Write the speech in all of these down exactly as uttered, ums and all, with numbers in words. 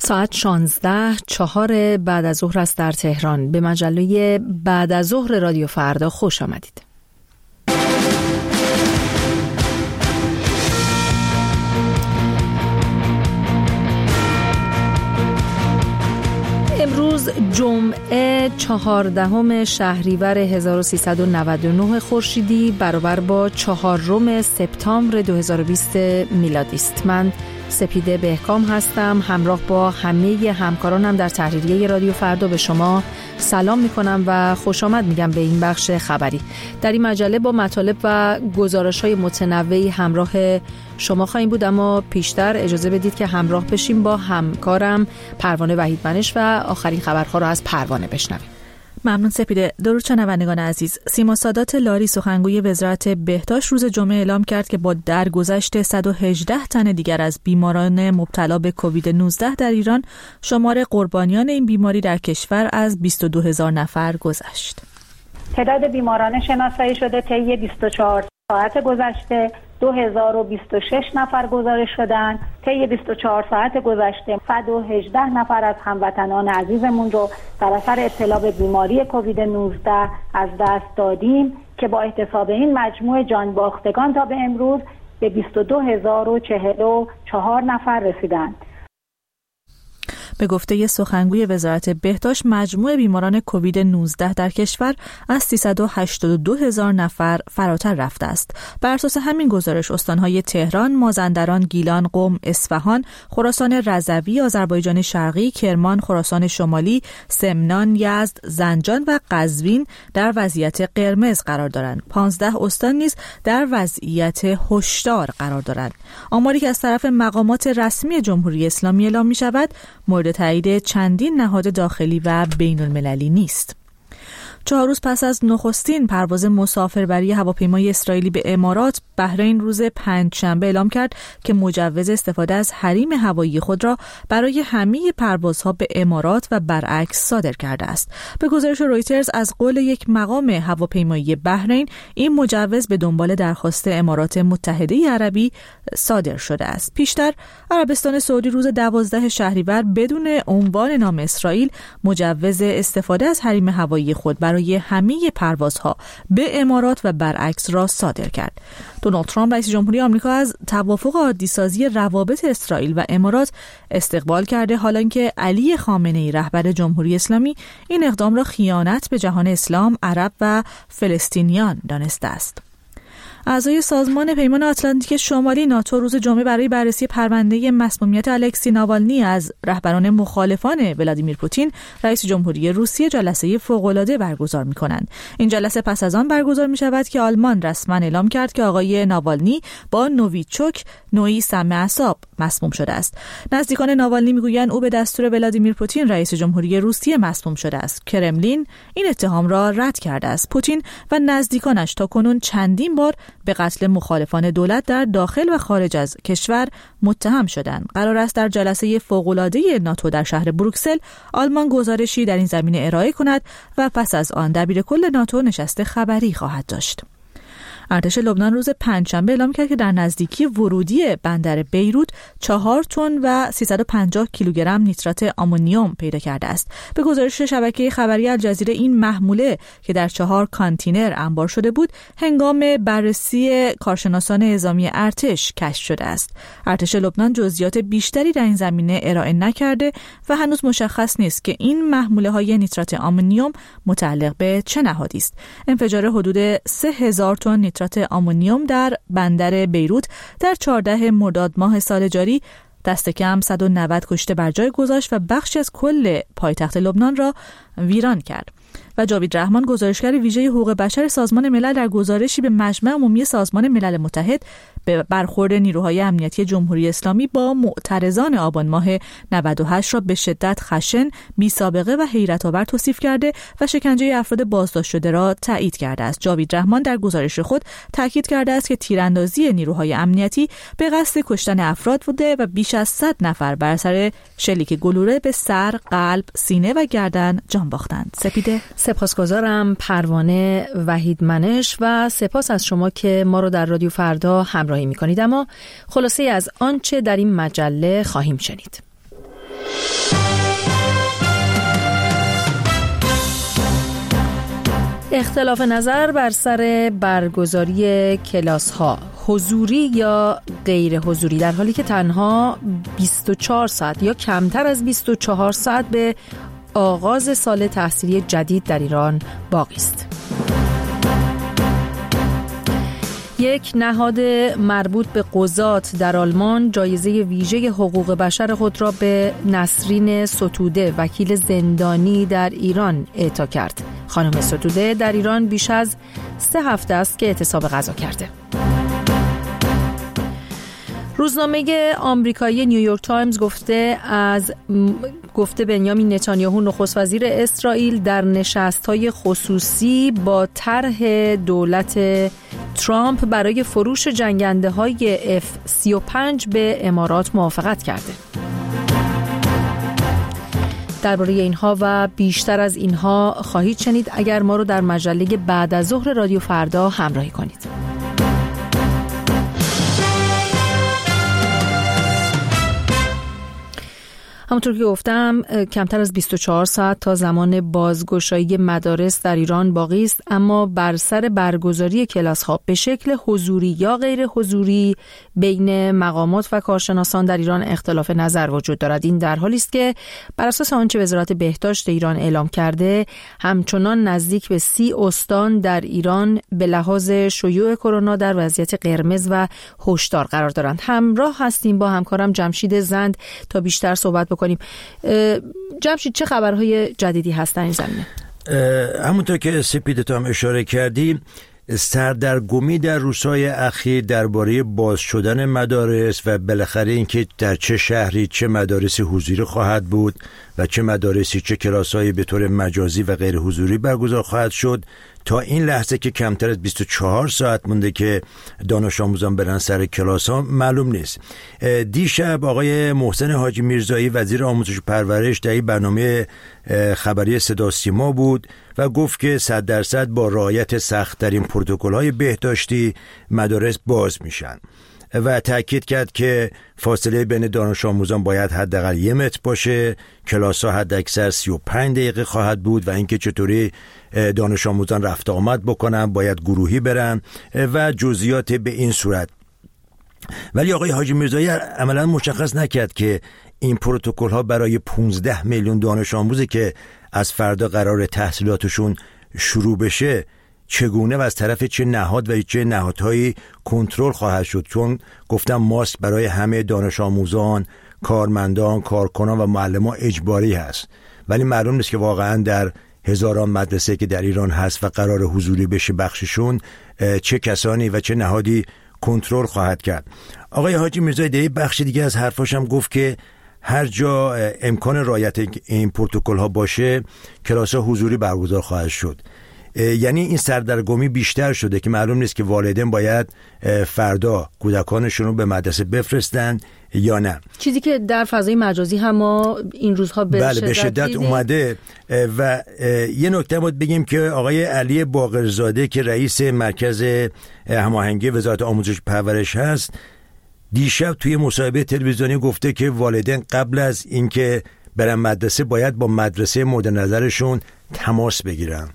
ساعت شانزده چهار بعد از ظهر است در تهران. به مجله بعد از ظهر رادیو فردا خوش آمدید. امروز جمعه چهاردهم شهریور هزار و سیصد و نود و نه خورشیدی برابر با چهارم سپتامبر دو هزار و بیست میلادی است. من سپیده بهکام هستم. همراه با همه همکارانم در تحریریه رادیو فردا به شما سلام میکنم و خوش آمد میگم به این بخش خبری. در این مجله با مطالب و گزارش‌های متنوعی همراه شما خواهیم بود، اما پیشتر اجازه بدید که همراه بشیم با همکارم پروانه وحیدمنش و آخرین خبرها را از پروانه بشنویم. ممنون سپیده. درود شنوندگان عزیز. سیما سادات لاری سخنگوی وزارت بهداشت روز جمعه اعلام کرد که با درگذشت صد و هجده تن دیگر از بیماران مبتلا به کووید نوزده در ایران، شمار قربانیان این بیماری در کشور از بیست و دو هزار نفر گذشت. تعداد بیماران شناسایی شده طی بیست و چهار ساعت گذشته دو هزار و بیست و شش نفر گزارش شدند. طی بیست و چهار ساعت گذشته صد و هجده نفر از هموطنان عزیزمون رو در اثر ابتلا به بیماری کووید نوزده از دست دادیم که با احتساب این مجموع جان باختگان تا به امروز به بیست و دو هزار و چهل و چهار نفر رسیدند. به گفته سخنگوی وزارت بهداشت، مجموع بیماران کووید نوزده در کشور از سیصد و هشتاد و دو هزار نفر فراتر رفته است. بر اساس همین گزارش، استان‌های تهران، مازندران، گیلان، قم، اصفهان، خراسان رضوی، آذربایجان شرقی، کرمان، خراسان شمالی، سمنان، یزد، زنجان و قزوین در وضعیت قرمز قرار دارند. پانزده استان نیز در وضعیت هشدار قرار دارند. آماری که از طرف مقامات رسمی جمهوری اسلامی اعلام می‌شود، مورد تایید چندین نهاد داخلی و بین المللی نیست. چهار روز پس از نخستین پرواز مسافربری هواپیمای اسرائیلی به امارات، بحرین روز پنجشنبه اعلام کرد که مجوز استفاده از حریم هوایی خود را برای همه پروازها به امارات و برعکس صادر کرده است. به گزارش رویترز از قول یک مقام هواپیمایی بحرین، این مجوز به دنبال درخواست امارات متحده عربی صادر شده است. پیشتر عربستان سعودی روز دوازده شهریور بدون عنوان نام اسرائیل مجوز استفاده از حریم هوایی خود برای برای همه پروازها به امارات و برعکس را صادر کرد. دونالد ترامپ رئیس جمهوری آمریکا از توافق عادی‌سازی روابط اسرائیل و امارات استقبال کرده، حالا که علی خامنه‌ای رهبر جمهوری اسلامی این اقدام را خیانت به جهان اسلام، عرب و فلسطینیان دانسته است. اعضای سازمان پیمان آتلانتیک شمالی ناتو روز جمعه برای بررسی پرونده مسمومیت الکسی ناوالنی از رهبران مخالفان ولادیمیر پوتین رئیس جمهوری روسیه جلسه فوق‌العاده برگزار می‌کنند. این جلسه پس از آن برگزار می‌شود که آلمان رسما اعلام کرد که آقای ناوالنی با نوویچوک نوعی سم اعصاب مسموم شده است. نزدیکان ناوالنی می‌گویند او به دستور ولادیمیر پوتین رئیس جمهوری روسیه مسموم شده است. کرملین این اتهام را رد کرده است. پوتین و نزدیکانش تاکنون چندین بار به قتل مخالفان دولت در داخل و خارج از کشور متهم شدند. قرار است در جلسه فوق‌العاده ناتو در شهر بروکسل آلمان گزارشی در این زمینه ارائه کند و پس از آن دبیرکل ناتو نشست خبری خواهد داشت. ارتش لبنان روز پنجشنبه اعلام کرد که در نزدیکی ورودی بندر بیروت چهار تن و سیصد و پنجاه کیلوگرم نیترات آمونیوم پیدا کرده است. به گزارش شبکه خبری الجزیره، این محموله که در چهار کانتینر انبار شده بود، هنگام بررسی کارشناسان نظامی ارتش کشف شده است. ارتش لبنان جزئیات بیشتری در این زمینه ارائه نکرده و هنوز مشخص نیست که این محموله های نیترات آمونیوم متعلق به چه نهادی است. انفجار حدود سه هزار تن نیترات آمونیوم در بندر بیروت در چهاردهم مرداد ماه سال جاری دست کم صد و نود کشته بر جای گذاشت و بخشی از کل پایتخت لبنان را ویران کرد. و جاوید رحمان، گزارشگر ویژه حقوق بشر سازمان ملل، در گزارشی به مجمع عمومی سازمان ملل متحد به برخورد نیروهای امنیتی جمهوری اسلامی با معترضان آبان ماه نود و هشت را به شدت خشن، بی‌سابقه و حیرت‌آور توصیف کرده و شکنجه افراد بازداشت شده را تایید کرده است. جاوید رحمان در گزارش خود تاکید کرده است که تیراندازی نیروهای امنیتی به قصد کشتن افراد بوده و بیش از صد نفر بر اثر شلیک گلوله به سر، قلب، سینه و گردن جان باختند. سپیده، سپاسگزارم پروانه وحیدمنش و سپاس از شما که ما رو در رادیو فردا همراهی می‌کنید. اما خلاصه از آنچه در این مجله خواهیم شنید. اختلاف نظر بر سر برگزاری کلاس ها حضوری یا غیر حضوری، در حالی که تنها بیست و چهار ساعت یا کمتر از بیست و چهار ساعت به آغاز سال تحصیلی جدید در ایران باقی است. یک نهاد مربوط به قضات در آلمان جایزه ویژه حقوق بشر خود را به نسرین ستوده، وکیل زندانی در ایران، اعطا کرد. خانم ستوده در ایران بیش از سه هفته است که اعتصاب غذا کرده. روزنامه آمریکایی نیویورک تایمز گفته از گفته بنیامین نتانیاهو نخست وزیر اسرائیل در نشست‌های خصوصی با طرح دولت ترامپ برای فروش جنگنده‌های اف سی و پنج به امارات موافقت کرده. درباره اینها و بیشتر از اینها خواهید شنید اگر ما رو در مجله بعد از ظهر رادیو فردا همراهی کنید. همونطور که گفتم کمتر از بیست و چهار ساعت تا زمان بازگشایی مدارس در ایران باقی است، اما بر سر برگزاری کلاس ها به شکل حضوری یا غیر حضوری بین مقامات و کارشناسان در ایران اختلاف نظر وجود دارد. این در حالی است که بر اساس آنچه وزارت بهداشت ایران اعلام کرده، همچنان نزدیک به سی استان در ایران به لحاظ شیوع کرونا در وضعیت قرمز و هشدار قرار دارند. همراه هستیم با همکارم جمشید زند تا بیشتر صحبت کنیم. جمشید، چه خبرهای جدیدی هست در این زمینه؟ همونطور که سپیده تا هم اشاره کردی، سردرگمی در روزهای اخیر درباره باز شدن مدارس و بالاخره اینکه در چه شهری چه مدارسی حضوری خواهد بود و چه مدارسی چه کلاس‌هایی به طور مجازی و غیر حضوری برگزار خواهد شد، تا این لحظه که کمتر از بیست و چهار ساعت مونده که دانش آموزان برن سر کلاس ها معلوم نیست. دیشب آقای محسن حاجی میرزایی وزیر آموزش و پرورش در این برنامه خبری صدا سیما بود و گفت که صد درصد با رعایت سخت‌ترین پروتکل‌های بهداشتی مدارس باز میشن و تأکید کرد که فاصله بین دانش آموزان باید حداقل یک متر باشه، کلاس‌ها حداکثر سی و پنج دقیقه خواهد بود و اینکه چطوری دانش آموزان رفت آمد بکنن، باید گروهی برن و جزئیات به این صورت. ولی آقای حاجی میرزایی عملاً مشخص نکرد که این پروتکل ها برای پانزده میلیون دانش آموزی که از فردا قرار تحصیلاتشون شروع بشه چگونه و از طرف چه نهاد و چه نهادهایی کنترل خواهد شد، چون گفتم ماسک برای همه دانش آموزان، کارمندان، کارکنان و معلمان اجباری هست، ولی معلوم نیست که واقعا در هزاران مدرسه که در ایران هست و قرار حضوری بشه بخششون چه کسانی و چه نهادی کنترل خواهد کرد. آقای حاجی میرزایی در بخش دیگه از حرفاش هم گفت که هر جا امکان رعایت این پروتکل ها باشه کلاس ها حضوری برگزار خواهد شد. یعنی این سردرگمی بیشتر شده که معلوم نیست که والدین باید فردا کودکانشون رو به مدرسه بفرستن یا نه. چیزی که در فضای مجازی هم ما این روزها به بله شدت, به شدت اومده. و یه نکته باید بگیم که آقای علی باقرزاده که رئیس مرکز هماهنگی وزارت آموزش پرورش هست دیشب توی مصاحبه تلویزیونی گفته که والدین قبل از اینکه برن مدرسه باید با مدرسه مورد نظرشون تماس بگیرن.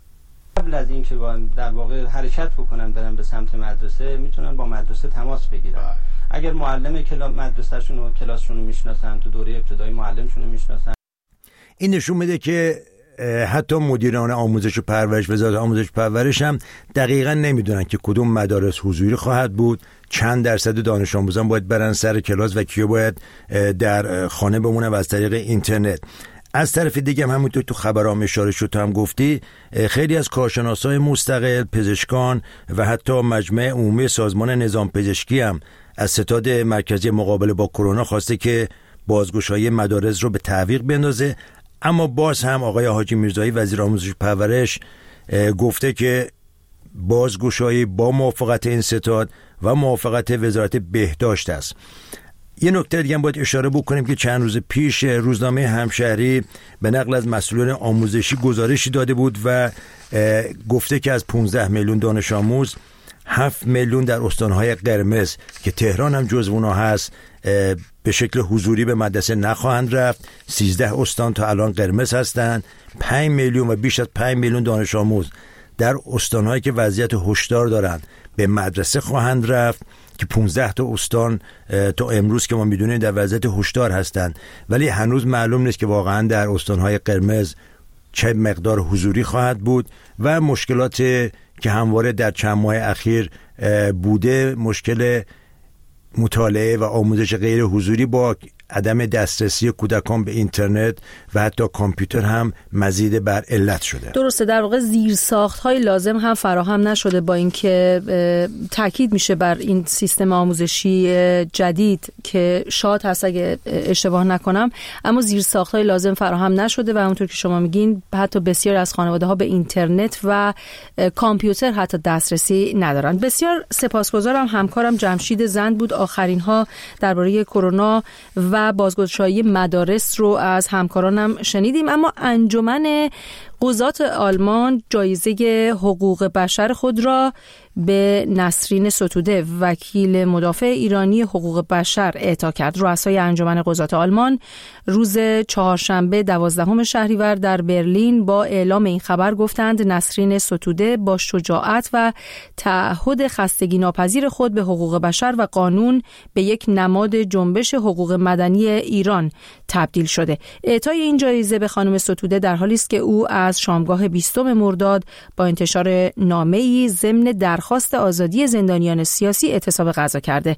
قبل از اینکه در واقع حرکت بکنن برن به سمت مدرسه میتونن با مدرسه تماس بگیرن. اگر معلم کلاس مدرسه‌شون و کلاسشون رو میشناسن، تو دوره ابتدایی معلمشون رو میشناسن، این نشون میده که حتی مدیران آموزش و پرورش وزارت آموزش و پرورش هم دقیقاً نمیدونن که کدوم مدارس حضوری خواهد بود، چند درصد دانش آموزان باید برن سر کلاس و کیا باید در خانه بمونن و از طریق اینترنت. از طرف دیگه هم همونطور تو خبرام اشاره شد تو هم گفتی، خیلی از کارشناسای مستقل، پزشکان و حتی مجمع عمومی سازمان نظام پزشکی هم از ستاد مرکزی مقابله با کرونا خواسته که بازگشایی مدارس رو به تعویق بندازه. اما باز هم آقای حاجی میرزایی وزیر آموزش و پرورش گفته که بازگشایی با موافقت این ستاد و موافقت وزارت بهداشت است. یه نکته دیگه هم باید اشاره بکنیم که چند روز پیش روزنامه همشهری به نقل از مسئولان آموزشی گزارشی داده بود و گفته که از پانزده میلیون دانش آموز هفت میلیون در استانهای قرمز که تهران هم جزو اونها هست به شکل حضوری به مدرسه نخواهند رفت. سیزده استان تا الان قرمز هستند. پنج میلیون و بیش از پنج میلیون دانش آموز در استان‌هایی که وضعیت هشدار دارن به مدرسه خواهند رفت که پانزده تا استان تا امروز که ما میدونیم در وضعیت هشدار هستند، ولی هنوز معلوم نیست که واقعا در استان‌های قرمز چه مقدار حضوری خواهد بود و مشکلات که همواره در چند ماه اخیر بوده، مشکل مطالعه و آموزش غیر حضوری با عدم دسترسی کودکان به اینترنت و حتی کامپیوتر هم مزید بر علت شده. درسته، در واقع زیرساخت‌های لازم هم فراهم نشده، با اینکه تاکید میشه بر این سیستم آموزشی جدید که شاد هست اگه اشتباه نکنم، اما زیرساخت‌های لازم فراهم نشده و همونطور که شما میگین حتی بسیار از خانواده‌ها به اینترنت و کامپیوتر حتی دسترسی ندارن. بسیار سپاسگزارم. همکارم جمشید زند بود. آخرین ها درباره کرونا و و بازگشایی مدارس رو از همکارانم شنیدیم. اما انجمن قضات آلمان جایزه حقوق بشر خود را به نسرین ستوده، وکیل مدافع ایرانی حقوق بشر، اعطا کرد. رؤسای انجمن قضات آلمان روز چهارشنبه دوازدهم شهریور در برلین با اعلام این خبر گفتند نسرین ستوده با شجاعت و تعهد خستگی ناپذیر خود به حقوق بشر و قانون به یک نماد جنبش حقوق مدنی ایران تبدیل شده. اعطای این جایزه به خانم ستوده در حالی است که او از شامگاه بیستم مرداد با انتشار نامه‌ای ضمن درخواست آزادی زندانیان سیاسی اعتصاب غذا کرده.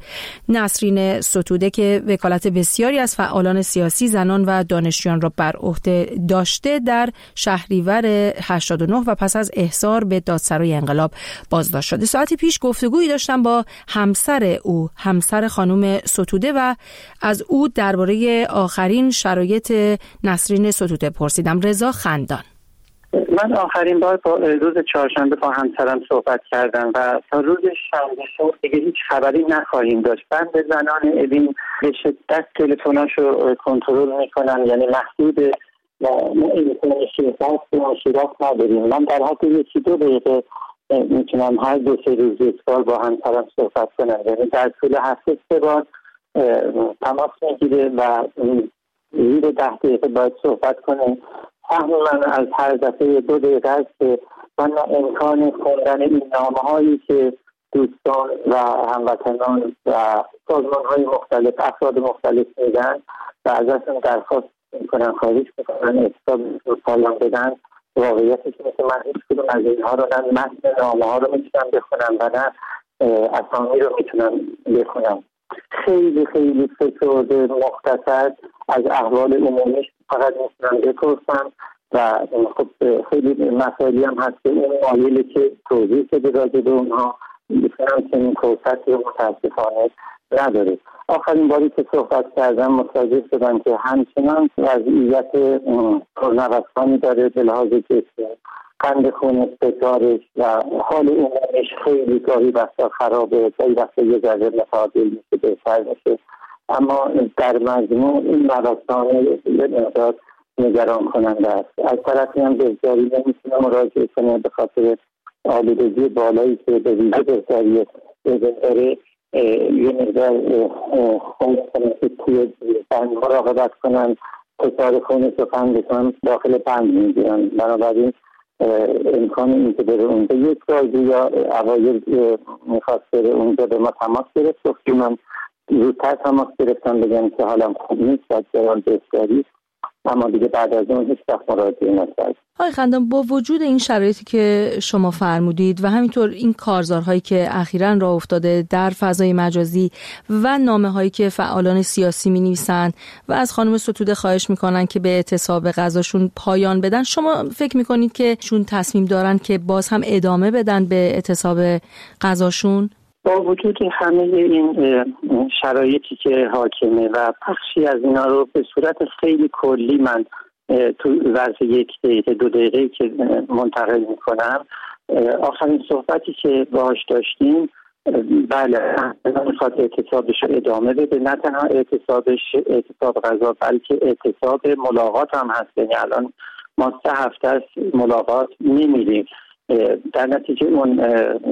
نسرین ستوده که وکالت بسیاری از فعالان سیاسی، زنان و دانشجویان را بر عهده داشته، در شهریور هشتاد و نه و پس از احضار به دادسرای انقلاب بازداشت شده. ساعتی پیش گفتگویی داشتم با همسر او، همسر خانم ستوده، و از او درباره آخرین شرایط نسرین ستوده پرسیدم. رضا خندان: من آخرین بار با روز چهارشنبه با همسرم صحبت کردم و تا روز شنبه صبح دیگه هیچ خبری نخواهیم داشت. بند زنان اوین به شدت تلفناشو کنترل میکنن، یعنی محدود و ما اینفورمیشن باکس و مشکلات نداریم. من در حد یکی دو دقیقه میتونم هر دو سه روز یک بار با همسرم صحبت کنم، یعنی در طول هفته سه بار تماس میگیره و زیر ده دقیقه باید صحبت کنیم. فهم من از هر دفعه دو دقیقه است که من امکان خوندن این نامه هایی که دوستان و هموطنان و سازمان های مختلف، افراد مختلف میدن و ازشون درخواست میکنن، خواهش میکنن اعتصاب رو پایان بدن. واقعیتش اینه که من هیچ کدوم از اینها رو نه متن نامه ها رو میتونم بخونم و نه اسامی رو میتونم بخونم. خیلی خیلی فکر مختصر از احوال عمومیش فقط میتونم بپرسم و خب خیلی مسائلی هم هست که اون مایلی که توضیح شده راجع به اونها میتونم که این فرصت رو متاسفانه نداره. آخرین باری که صحبت کردم متوجه شدم که همچنان وضعیت پرنوسانی داره به لحاظ جسمی، قند خون استکارش و حال عمومیش خیلی گاهی بسا خرابه، گاهی بسا یه ذره متعادل میشه، بهتر میشه، اما در مجموع این مراسم یه مقدار نگران کننده است. از طرفی هم بهداری نمیتونه مراجعه کنه به خاطر آلودگی بالایی که به ویژه بهداری داره. یه مقدار خون کنه که توی بند مراقبت کنن، فشار خونش رو قندشون داخل بند میگیرن. بنابراین امکان این که بره اونجا یک رازی یا اوایل میخواست بره اونجا به ما تماس گرفت، که من زودتر تماس گرفتم بگم که حالم خوب نیست و جوان بهداری، اما دیگه بعد از اون هیچ وقت مراجعه نکرد. آقای خندان، با وجود این شرایطی که شما فرمودید و همینطور این کارزارهایی که اخیراً راه افتاده در فضای مجازی و نامه‌هایی که فعالان سیاسی می‌نویسن و از خانم ستوده خواهش می‌کنن که به اعتصاب غذاشون پایان بدن، شما فکر می‌کنید که چون تصمیم دارن که باز هم ادامه بدن به اعتصاب غذاشون؟ با وجود همه این شرایطی که حاکمه و بخشی از اینا رو به صورت خیلی کلی من تو ظرف یک دقیقه دو دقیقه که منتقل میکنم، آخرین صحبتی که باهاش داشتیم، بله میخواد اعتصابش رو ادامه بده، نه تنها اعتصابش اعتصاب غذا بلکه اعتصاب ملاقات هم هست. یعنی الان ما سه هفته از ملاقات نمیریم، در نتیجه اون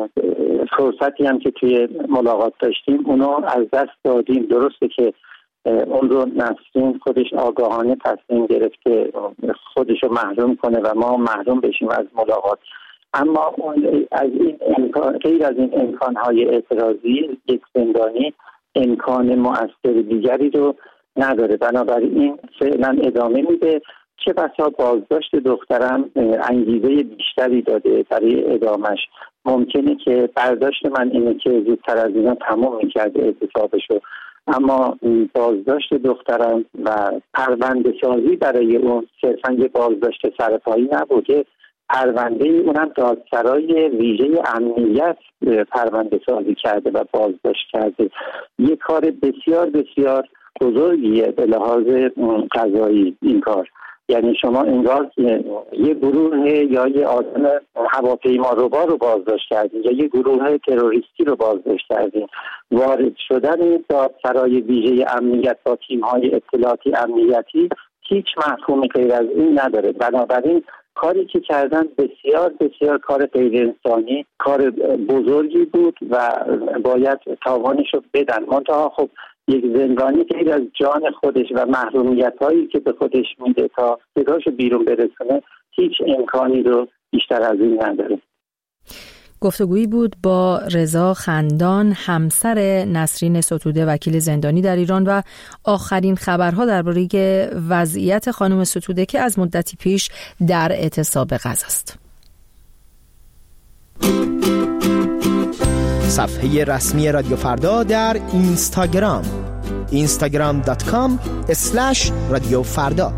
فرصتی هم که توی ملاقات داشتیم اونو از دست دادیم. درسته که اون رو نسرین خودش آگاهانه تصمیم گرفت که خودش رو محروم کنه و ما محروم بشیم از ملاقات، اما اون از این امکان، غیر از این امکانهای اعتراضی، یک زندانی امکان مؤثر دیگری رو نداره. بنابراین فعلا ادامه میده. چه بسا بازداشت دخترم انگیزه بیشتری داده برای ادامش. ممکنه که برداشت من اینه که زودتر از اینا تمام میکرده اعتصابشو، اما بازداشت دخترم و پرونده سازی برای اون صرفا یه بازداشت سرپایی نبوده، پرونده اونم دادسرای ویژه امنیت پرونده سازی کرده و بازداشت کرده. یه کار بسیار بسیار بزرگیه به لحاظ قضایی این کار. یعنی شما انگار یه گروه یا یه آدم هواپیما روبا رو بازداشت کردین یا یه گروه تروریستی رو بازداشت کردین. وارد شدن دادسرای ویژه امنیت با تیم‌های اطلاعاتی امنیتی هیچ مفهومی غیر از این نداره. بنابراین کاری که کردن بسیار بسیار کار غیر انسانی، کار بزرگی بود و باید تاوانش رو بدن. منتها خب یک زندانی غیر از جان خودش و محرومیت هایی که به خودش میده تا صداشو بیرون برسونه هیچ امکانی رو بیشتر از این نداره. گفتگویی بود با رضا خندان، همسر نسرین ستوده، وکیل زندانی در ایران، و آخرین خبرها درباره وضعیت خانم ستوده که از مدتی پیش در اعتصاب غذا است. صفحه رسمی رادیو فردا در اینستاگرام اینستاگرام دات کام اسلش رادیو فردا.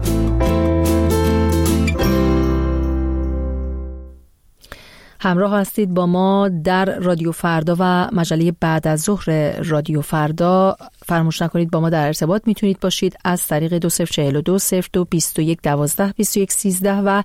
همراه هستید با ما در رادیو فردا و مجله بعد از ظهر رادیو فردا. فراموش نکنید با ما در ارتباط میتونید باشید از طریق دو صفر چهل و دو صفر دو بیست و یک دوازده بیست و یک سیزده و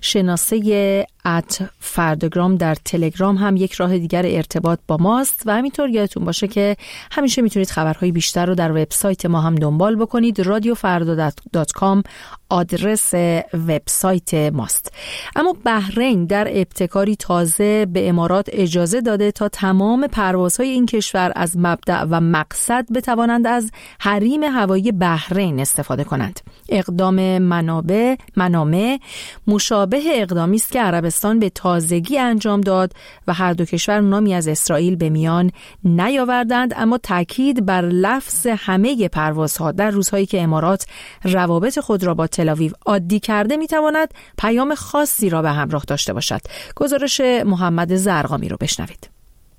شناسه ات فرداگرام در تلگرام هم یک راه دیگر ارتباط با ماست. و همینطور یادتون باشه که همیشه میتونید خبرهای بیشتر رو در وبسایت ما هم دنبال بکنید. رادیو فردا دات کام آدرس وبسایت ماست. اما بحرین در ابتکاری تازه به امارات اجازه داده تا تمام پروازهای این کشور از مبدأ و مقصد بتوانند از حریم هوایی بحرین استفاده کنند. اقدام منابع منامه مشابه اقدامی است که عربستان به تازگی انجام داد و هر دو کشور نامی از اسرائیل به میان نیاوردند، اما تاکید بر لفظ همه پروازها در روزهایی که امارات روابط خود را با تل‌آویو عادی کرده میتواند پیام خاصی را به همراه داشته باشد. گزارش محمد زرقامی رو بشنوید.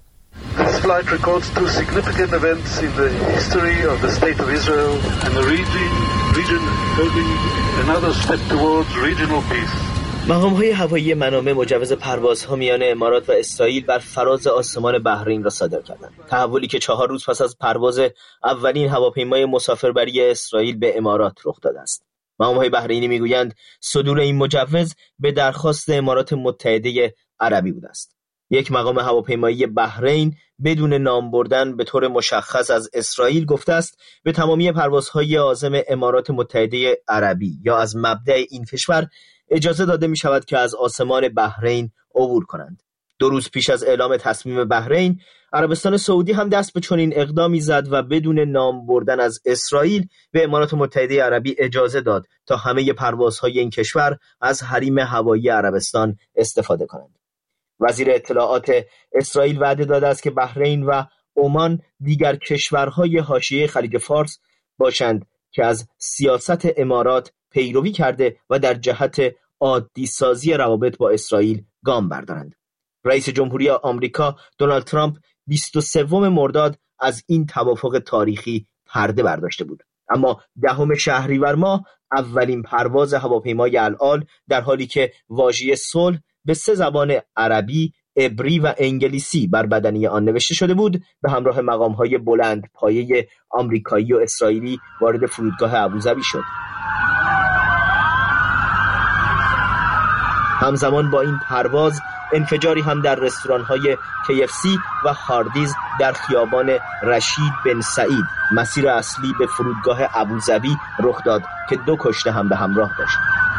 This flight records two significant events in the history of the State of Israel and the region, region holding another step towards regional peace. مقام‌های هوایی منامه مجوز پروازها میان امارات و اسرائیل بر فراز آسمان بحرین را صادر کردند. تحولی که چهار روز پس از پرواز اولین هواپیمای مسافربری اسرائیل به امارات رخ داده است. مقام‌های بحرینی میگویند صدور این مجوز به درخواست امارات متحده عربی بوده است. یک مقام هواپیمایی بحرین بدون نام بردن به طور مشخص از اسرائیل گفته است به تمامی پروازهای عازم امارات متحده عربی یا از مبدأ این کشور اجازه داده می شود که از آسمان بحرین عبور کنند. دو روز پیش از اعلام تصمیم بحرین، عربستان سعودی هم دست به چنین اقدامی زد و بدون نام بردن از اسرائیل به امارات متحده عربی اجازه داد تا همه پروازهای این کشور از حریم هوایی عربستان استفاده کنند. وزیر اطلاعات اسرائیل وعده داده است که بحرین و عمان دیگر کشورهای حاشیه خلیج فارس باشند که از سیاست امارات پیروی کرده و در جهت عادی سازی روابط با اسرائیل گام بردارند. رئیس جمهوری آمریکا دونالد ترامپ بیست و سوم مرداد از این توافق تاریخی پرده برداشته بود، اما دهم شهریور ماه اولین پرواز هواپیمای العال در حالی که واژه صلح به سه زبان عربی، عبری و انگلیسی بر بدنه آن نوشته شده بود به همراه مقام‌های بلند پایه آمریکایی و اسرائیلی وارد فرودگاه ابوظبی شد. همزمان با این پرواز انفجاری هم در رستوران‌های کی اف سی و هاردیز در خیابان رشید بن سعید مسیر اصلی به فرودگاه ابوظبی رخ داد که دو کشته هم به همراه داشت.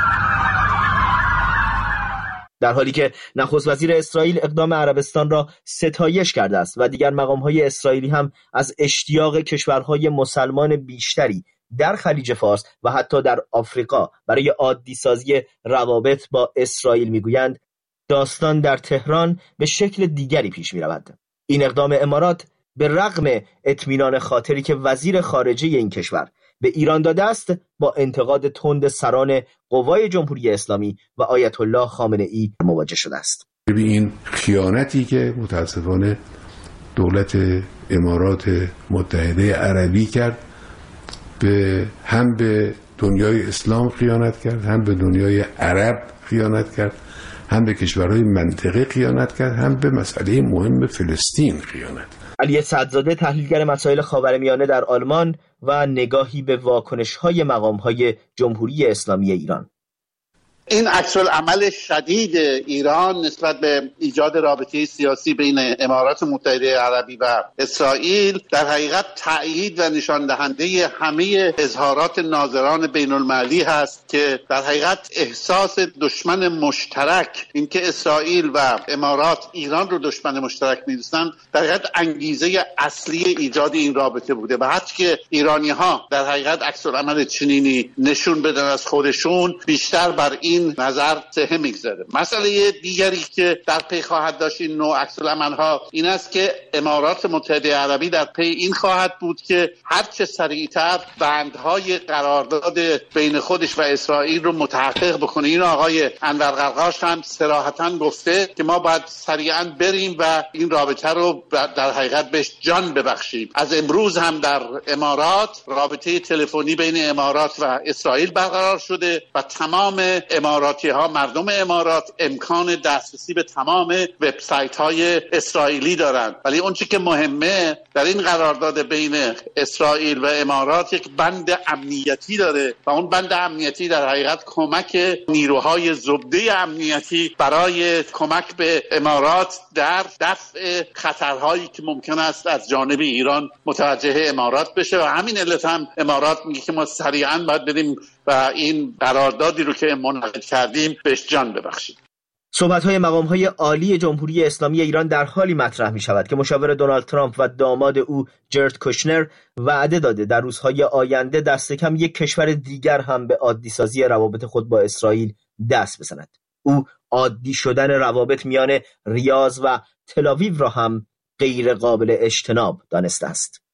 در حالی که نخست وزیر اسرائیل اقدام عربستان را ستایش کرده است و دیگر مقام‌های اسرائیلی هم از اشتیاق کشورهای مسلمان بیشتری در خلیج فارس و حتی در آفریقا برای عادی سازی روابط با اسرائیل میگویند، داستان در تهران به شکل دیگری پیش می رود. این اقدام امارات به رغم اطمینان خاطری که وزیر خارجه این کشور به ایران داده است، با انتقاد تند سران قوای جمهوری اسلامی و آیت الله خامنه ای مواجه شده است. این خیانتی که متاسفانه دولت امارات متحده عربی کرد، به هم به دنیای اسلام خیانت کرد، هم به دنیای عرب خیانت کرد، هم به کشورهای منطقه خیانت کرد، هم به مسئله مهم فلسطین خیانت. علی سعدزاده، تحلیلگر مسائل خاورمیانه در آلمان و نگاهی به واکنش‌های مقام‌های جمهوری اسلامی ایران. این عکس‌العمل شدید ایران نسبت به ایجاد رابطه سیاسی بین امارات متحده عربی و اسرائیل در حقیقت تأیید و نشان دهنده همه اظهارات ناظران بین المللی هست که در حقیقت احساس دشمن مشترک، اینکه اسرائیل و امارات ایران رو دشمن مشترک می‌دونن، در حقیقت انگیزه اصلی ایجاد این رابطه بوده و حتی که ایرانی‌ها در حقیقت عکس‌العمل چنینی نشون بدن از خودشون، بیشتر بر این نظر سهه میگذاره. مسئله دیگری که در پی خواهد داشت این نوع عکس‌العمل‌ها این است که امارات متحده عربی در پی این خواهد بود که هر چه سریعتر بندهای قرارداد بین خودش و اسرائیل رو متحقق بکنه. این آقای انور قرقاش هم صراحتاً گفته که ما باید سریعاً بریم و این رابطه رو در حقیقت بهش جان ببخشیم. از امروز هم در امارات رابطه تلفنی بین امارات و اسرائیل برقرار شده و تمام اماراتی ها، مردم امارات، امکان دسترسی به تمام وبسایت های اسرائیلی دارند. ولی اون چیزی که مهمه در این قرارداد بین اسرائیل و امارات یک بند امنیتی داره و اون بند امنیتی در حقیقت کمک نیروهای زبده امنیتی برای کمک به امارات در دفع خطرهایی که ممکن است از جانب ایران متوجه امارات بشه و همین علت هم امارات میگه که ما سریعا باید بریم و این قراردادی رو که منعقد کردیم بهش جان ببخشید. صحبت‌های مقام‌های عالی جمهوری اسلامی ایران در حالی مطرح می‌شود که مشاور دونالد ترامپ و داماد او جرد کوشنر وعده داده در روزهای آینده دست کم یک کشور دیگر هم به عادی‌سازی روابط خود با اسرائیل دست بزند. او عادی شدن روابط میان ریاض و تل‌آویو را هم غیر قابل اجتناب دانسته است.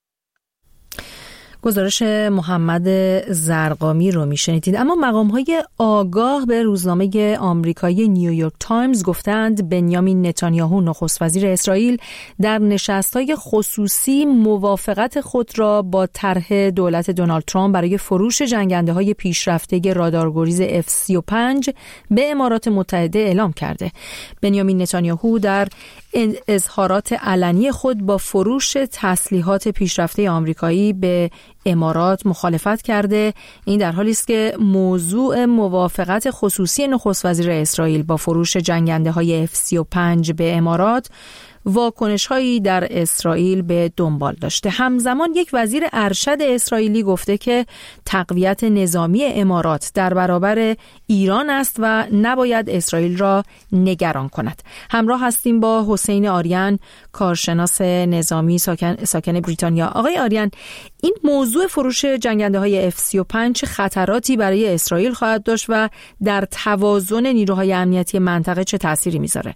گزارش محمد زرقامی رو میشنیدید. اما مقام‌های آگاه به روزنامه آمریکایی نیویورک تایمز گفتند بنیامین نتانیاهو نخست وزیر اسرائیل در نشست‌های خصوصی موافقت خود را با طرح دولت دونالد ترامپ برای فروش جنگنده‌های پیشرفته رادارگریز اف سی و پنج به امارات متحده اعلام کرده. بنیامین نتانیاهو در اظهارات علنی خود با فروش تسلیحات پیشرفته آمریکایی به امارات مخالفت کرده. این در حالی است که موضوع موافقت خصوصی نخست وزیر اسرائیل با فروش جنگنده‌های اف سی و پنج به امارات واکنش‌هایی در اسرائیل به دنبال داشته. همزمان یک وزیر ارشد اسرائیلی گفته که تقویت نظامی امارات در برابر ایران است و نباید اسرائیل را نگران کند. همراه هستیم با حسین آریان، کارشناس نظامی ساکن, ساکن بریتانیا. آقای آریان، این موضوع فروش جنگنده‌های اف سی و پنج چه خطراتی برای اسرائیل خواهد داشت و در توازن نیروهای امنیتی منطقه چه تأثیری میذاره؟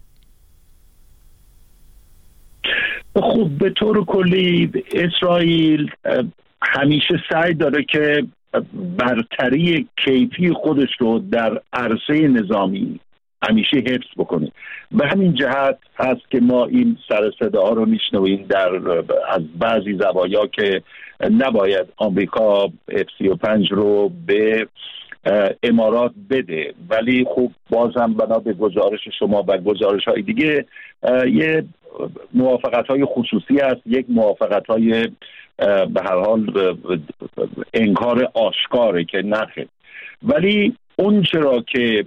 خب به طور کلی اسرائیل همیشه سعی داره که برتری کیفی خودش رو در عرصه نظامی همیشه حفظ بکنه. به همین جهت هست که ما این سر صدا رو میشنویم در از بعضی زوایا که نباید آمریکا اف سی و پنج رو به امارات بده، ولی خب بازم بنا به گزارش شما و گزارش های دیگه یه موافقت های خصوصی هست، یک موافقت های به هر حال انکار آشکاره که نخه. ولی اون چرا که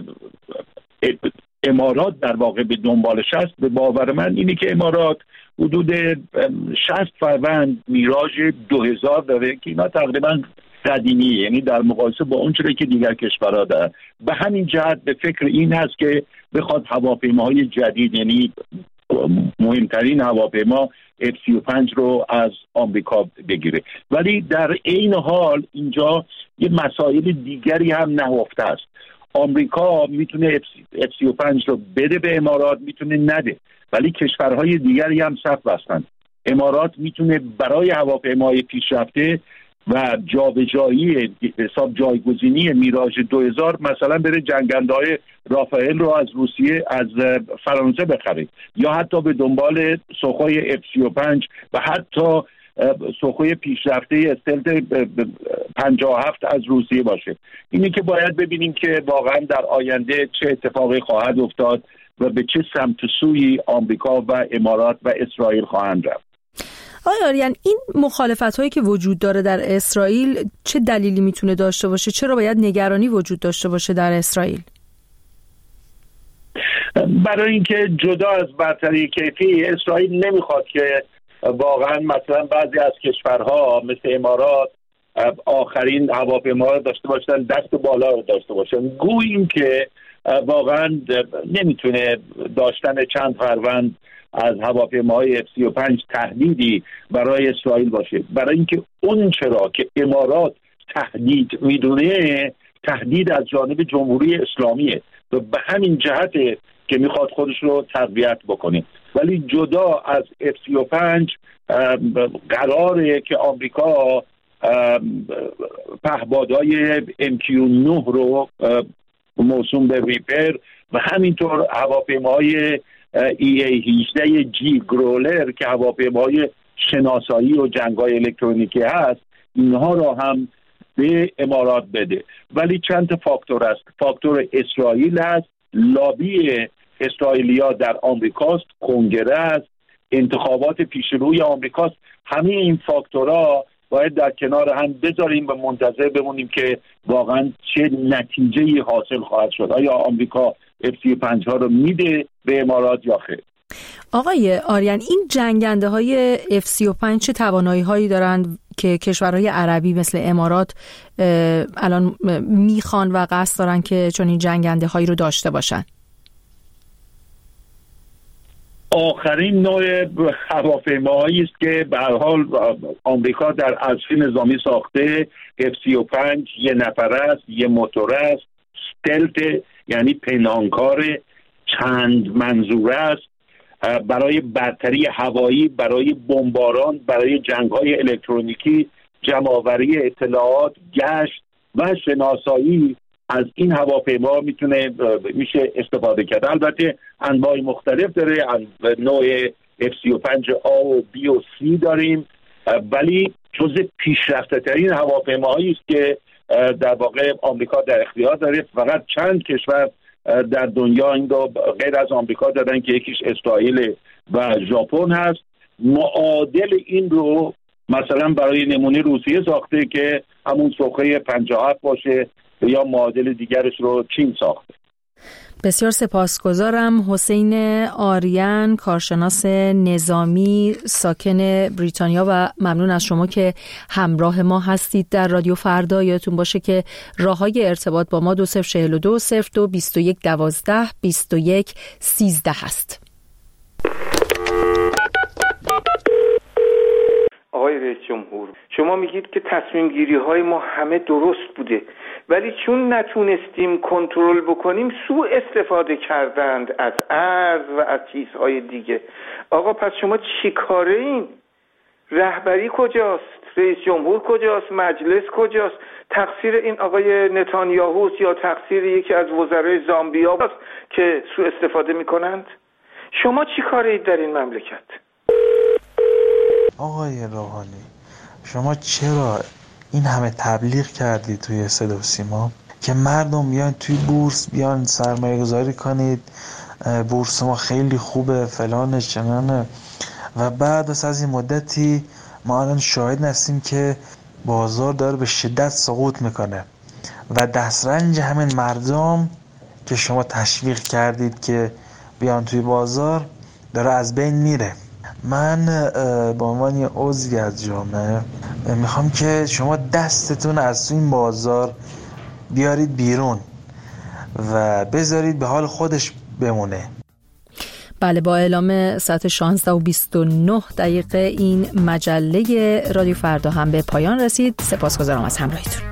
امارات در واقع به دنبالش هست، به باور من اینه که امارات حدود شصت فروند میراژ دو هزار داره که اینا تقریبا قدیمیه، یعنی در مقایسه با اون چیزی که دیگر کشورها دارن. به همین جهت به فکر این هست که بخواد هواپیماهای جدید، یعنی مهمترین هواپیما اف سی و پنج رو از آمریکا بگیره. ولی در عین حال اینجا یه مسائل دیگری هم نهفته است. آمریکا میتونه اف سی و پنج رو بده به امارات، میتونه نده، ولی کشورهای دیگری هم صف بستن. امارات میتونه برای هواپیمای پیشرفته و جابجایی حساب جایگزینی میراژ دو هزار مثلا بره جنگنده‌های رافائل رو از روسیه از فرانسه بخره، یا حتی به دنبال سوخوی اف سی و پنج و حتی سوخوی پیشرفته استلت پنجاه و هفت از روسیه باشه. اینی که باید ببینیم که واقعا در آینده چه اتفاقی خواهد افتاد و به چه سمت سوی آمریکا و امارات و اسرائیل خواهند رفت. آقای آریان، این مخالفت هایی که وجود داره در اسرائیل چه دلیلی میتونه داشته باشه؟ چرا باید نگرانی وجود داشته باشه در اسرائیل؟ برای اینکه جدا از برتری کیفی، اسرائیل نمیخواد که واقعا مثلا بعضی از کشورها مثل امارات آخرین هواپیما رو داشته باشن، دست بالا رو داشته باشن. گوییم که واقعا نمیتونه داشتن چند فروند از هواپیماهای اف سی و پنج تهدیدی برای اسرائیل باشه، برای اینکه اون چرا که امارات تهدید میدونه تهدید از جانب جمهوری اسلامیه و به همین جهته که میخواد خودش رو تقویت بکنه. ولی جدا از اف سی و پنج قراره که آمریکا پهپادهای ام کیو نه رو موسوم به ریپر و همینطور هواپیماهای ای ای هجده جی گرولر که هواپیماهای شناسایی و جنگ‌های الکترونیکی هست، اینها رو هم به امارات بده. ولی چند تا فاکتور است. فاکتور اسرائیل است، لابی اسرائیلیا در آمریکاست، کنگره است، انتخابات پیش روی آمریکاست. همه این فاکتورها باید در کنار هم بذاریم و منتظر بمونیم که واقعا چه نتیجه‌ای حاصل خواهد شد. آیا آمریکا اف سی و پنج ها رو میده به امارات یا خیر؟ آقای آریان، این جنگنده های اف سی و پنج چه توانایی هایی دارند که کشورهای عربی مثل امارات الان میخوان و قصد دارن که چون این جنگنده هایی رو داشته باشن؟ آخرین نوع هواپیماهایی است که به هر حال آمریکا در عرصه نظامی ساخته. اف سی و پنج یه نفر است، یه موتور است، استلت یعنی پنهانکار، چند منظوره است، برای برتری هوایی، برای بمباران، برای جنگ‌های الکترونیکی، جمع‌آوری اطلاعات، گشت و شناسایی از این هواپیما میتونه میشه استفاده کرد. البته انواع مختلف داره، نوع اف سی و پنج آ و بی و سی داریم، ولی جزء پیشرفته ترین هواپیماهایی است که در واقع آمریکا در اختیار داره. فقط چند کشور در دنیا این رو غیر از آمریکا دادن که یکیش اسرائیل و ژاپن هست. معادل این رو مثلا برای نمونه روسیه ساخته که همون سوخه پنجاه و هفت باشه، یا معادل دیگرش رو چین ساخته. بسیار سپاسگزارم. حسین آریان، کارشناس نظامی ساکن بریتانیا، و ممنون از شما که همراه ما هستید در رادیو فردا. یادتون باشه که راههای ارتباط با ما دو صفر چهل و دو صفر دو بیست و یک دوازده بیست و یک سیزده هست. آقای رئیس جمهور، شما میگید که تصمیم گیری های ما همه درست بوده، ولی چون نتونستیم کنترل بکنیم سوء استفاده کردند از ارز و از چیزهای دیگه. آقا پس شما چی کاره این؟ رهبری کجاست؟ رئیس جمهور کجاست؟ مجلس کجاست؟ تقصیر این آقای نتانیاهوست یا تقصیر یکی از وزرای زامبیا است که سوء استفاده میکنند؟ شما چی کاره اید در این مملکت؟ آقای روحانی، شما چرا این همه تبلیغ کردی توی صدا و سیما که مردم بیان توی بورس بیان سرمایه گذاری کنید، بورس ما خیلی خوبه فلانه چنانه، و بعد از این مدتی ما الان شاهد هستیم که بازار داره به شدت سقوط میکنه و دسترنج همین مردم که شما تشویق کردید که بیان توی بازار داره از بین میره. من به عنوان یه عضوی از جامعه میخوام که شما دستتون از تو این بازار بیارید بیرون و بذارید به حال خودش بمونه. بله، با اعلام ساعت شانزده و بیست و نه دقیقه این مجله رادیو فردا هم به پایان رسید. سپاسگزارم از همراهیتون.